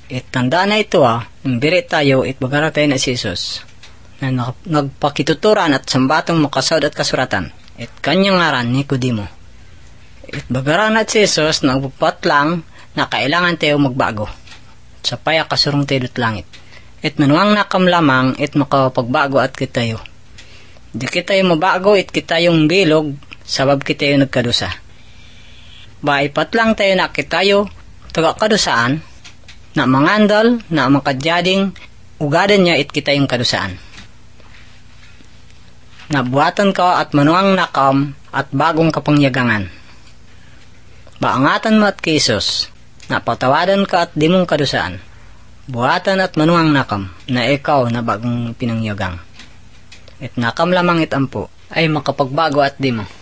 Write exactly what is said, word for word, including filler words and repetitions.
It tanda na ito ah, nambiri tayo it bagara tayo na si Jesus na nagpakituturan at sambatong makasawd at kasuratan. It kanyang ngaran Nicodemo. It bagara na si Jesus nagbupat lang na kailangan tayo magbago. Sa paya kasurong tayo dut langit. It manuang nakam lamang it makapagbago at kitayo. Di kita yung mabago it kita yung bilog sabab kita yung nagkadusa. Baipat lang tayo na kitayo tagakadusaan na mangandal na makadyading ugadan niya it kita yung kadusaan. Nabuhatan ka at manuang nakam at bagong kapangyagangan. Baangatan mo at kisos, napatawadan ka at dimong kadusaan. Buhatan at manuang nakam na ikaw na bagong pinangyagang. At nakam lamang itampo ay makapagbago at dimo.